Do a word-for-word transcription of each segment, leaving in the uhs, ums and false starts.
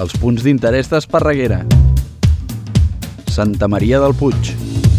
Els punts d'interès d'Esparreguera. Santa Maria del Puig.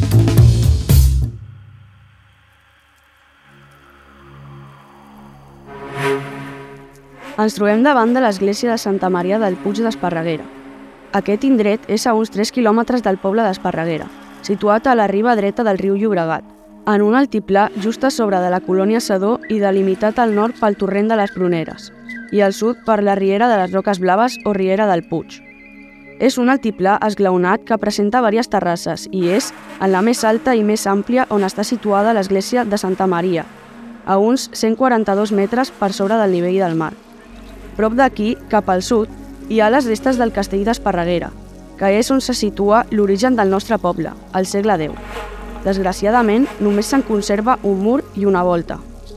Ens trobem davant de l'església de Santa Maria del Puig d'Esparreguera. Aquest indret és a uns tres quilòmetres del poble d'Esparreguera, situat a la riba dreta del riu Llobregat, en un altiplà just a sobre de la colònia Sedó i delimitat al nord pel torrent de les Pruneres i al sud per la riera de les Roques Blaves o riera del Puig. És un altiplà esglaonat que presenta diverses terrasses i és en la més alta i més àmplia on està situada l'església de Santa Maria, a uns cent quaranta-dos metres per sobre del nivell del mar. Prop d'aquí, cap al sud, hi ha les restes del castell d'Esparreguera, que és on se situa l'origen del nostre poble, al segle deu. Desgraciadament, només se'n conserva un mur i una volta.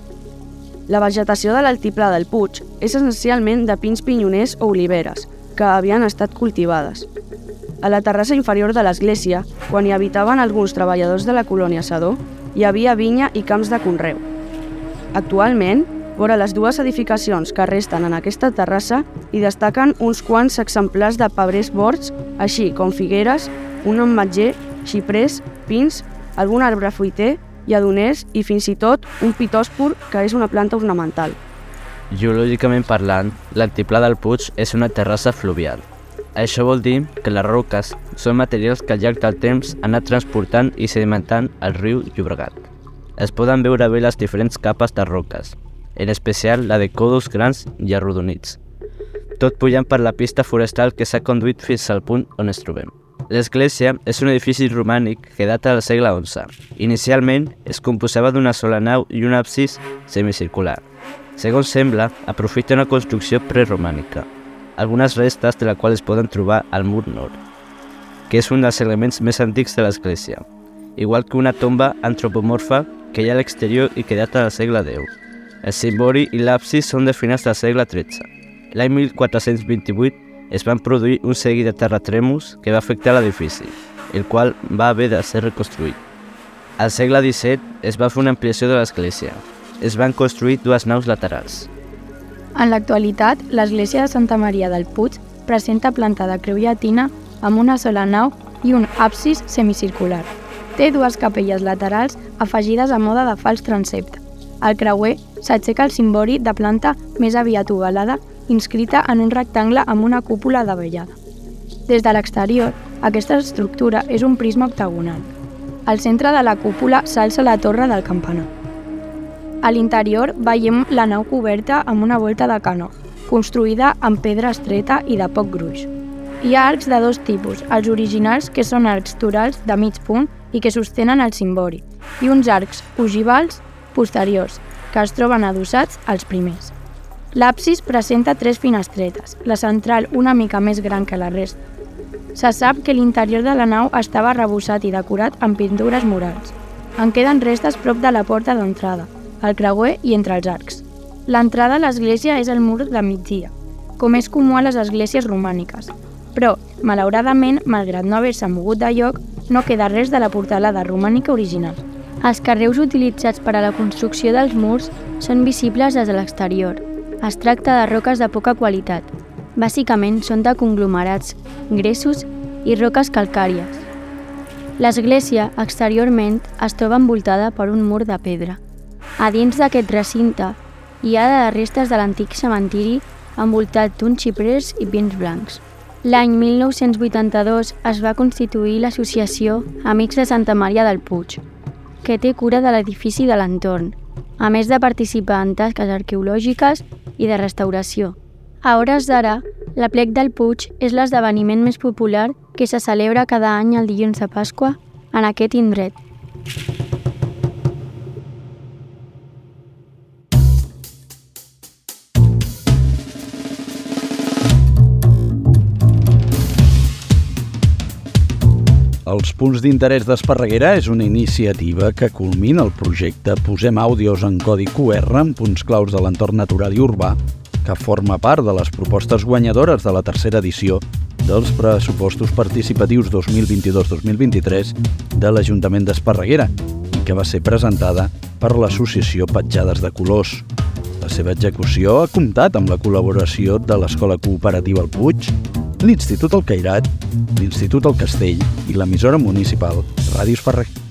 La vegetació de l'altiplà del Puig és essencialment de pins pinyoners o oliveres, que havien estat cultivades. A la terrassa inferior de l'església, quan hi habitaven alguns treballadors de la colònia Sedó, hi havia vinya i camps de conreu. Actualment, vora les dues edificacions que resten en aquesta terrassa hi destaquen uns quants exemplars de pebrers bords, així com figueres, un ametller, xiprers, pins, algun arbre fruiter, lledoners i fins i tot un pitòspor, que és una planta ornamental. Geològicament parlant, l'altiplà del Puig és una terrassa fluvial. Això vol dir que les roques són materials que al llarg del temps han anat transportant i sedimentant el riu Llobregat. Es poden veure bé les diferents capes de roques, en especial la de còdols grans i arrodonits, tot pujant per la pista forestal que s'ha conduït fins al punt on es trobem. L'església és un edifici romànic que data del segle onze. Inicialment es composava d'una sola nau i un absis semicircular. Segons sembla, aprofita una construcció preromànica, algunes restes de la qual es poden trobar al mur nord, que és un dels elements més antics de l'església, igual que una tomba antropomorfa que hi ha a l'exterior i que data del segle deu. El cimbori i l'absis són de finals del segle tretze. L'any mil quatre-cents vint-i-vuit es van produir un seguit de terratrèmols que va afectar l'edifici, el qual va haver de ser reconstruït. Al segle disset es va fer una ampliació de l'església. Es van construir dues naus laterals. En l'actualitat, l'església de Santa Maria del Puig presenta planta de creu llatina amb una sola nau i un absis semicircular. Té dues capelles laterals afegides a mode de fals transsepte. Al creuer s'aixeca el cimbori de planta més aviat ovalada, inscrita en un rectangle amb una cúpula davellada. Des de l'exterior, aquesta estructura és un prisma octagonal. Al centre de la cúpula s'alça la torre del campanar. A l'interior veiem la nau coberta amb una volta de canó, construïda amb pedra estreta i de poc gruix. Hi ha arcs de dos tipus, els originals, que són arcs torals de mig punt i que sostenen el cimbori, i uns arcs ogivals posteriors, que es troben adossats als primers. L'absis presenta tres finestretes, la central una mica més gran que la resta. Se sap que l'interior de la nau estava arrebossat i decorat amb pintures murals. En queden restes prop de la porta d'entrada, al creuer i entre els arcs. L'entrada a l'església és el mur de migdia, com és comú a les esglésies romàniques. Però, malauradament, malgrat no haver-se mogut de lloc, no queda res de la portalada romànica original. Els carreus utilitzats per a la construcció dels murs són visibles des de l'exterior. Es tracta de roques de poca qualitat. Bàsicament són de conglomerats, gresos i roques calcàries. L'església, exteriorment, es troba envoltada per un mur de pedra. A dins d'aquest recinte hi ha les restes de l'antic cementiri envoltat d'uns xiprers i pins blancs. L'any mil nou-cents vuitanta-dos es va constituir l'associació Amics de Santa Maria del Puig, que té cura de l'edifici de l'entorn, a més de participar en tasques arqueològiques i de restauració. A hores d'ara, l'Aplec del Puig és l'esdeveniment més popular que se celebra cada any el dilluns de Pasqua en aquest indret. Els punts d'interès d'Esparreguera és una iniciativa que culmina el projecte Posem àudios en codi Q R en punts claus de l'entorn natural i urbà, que forma part de les propostes guanyadores de la tercera edició dels pressupostos participatius dos mil vint-i-dos dos mil vint-i-tres de l'Ajuntament d'Esparreguera i que va ser presentada per l'associació Petjades de Colors. La seva execució ha comptat amb la col·laboració de l'Escola Cooperativa El Puig, l'Institut El Cairat, l'Institut El Castell i l'emissora municipal Ràdio Esparreguera.